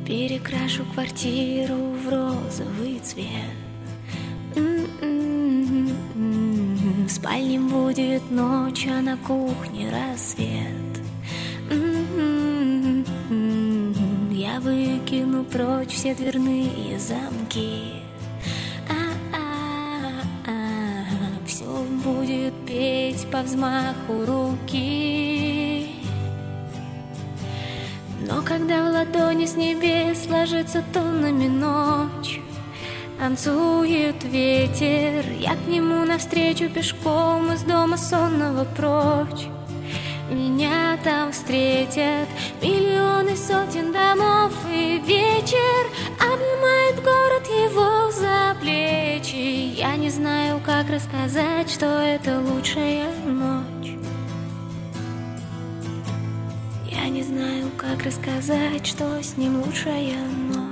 Перекрашу квартиру в розовый цвет. В спальне будет ночь, а на кухне рассвет. Я выкину прочь все дверные замки. Все будет петь по взмаху руки. Но когда в ладони с небес ложится тоннами ночь, танцует ветер, я к нему навстречу пешком из дома сонного прочь. Меня там встретят миллионы сотен домов, и вечер обнимает город его за плечи. Я не знаю, как рассказать, что это лучшая ночь. Я не знаю, как рассказать, что с ним лучшая ночь.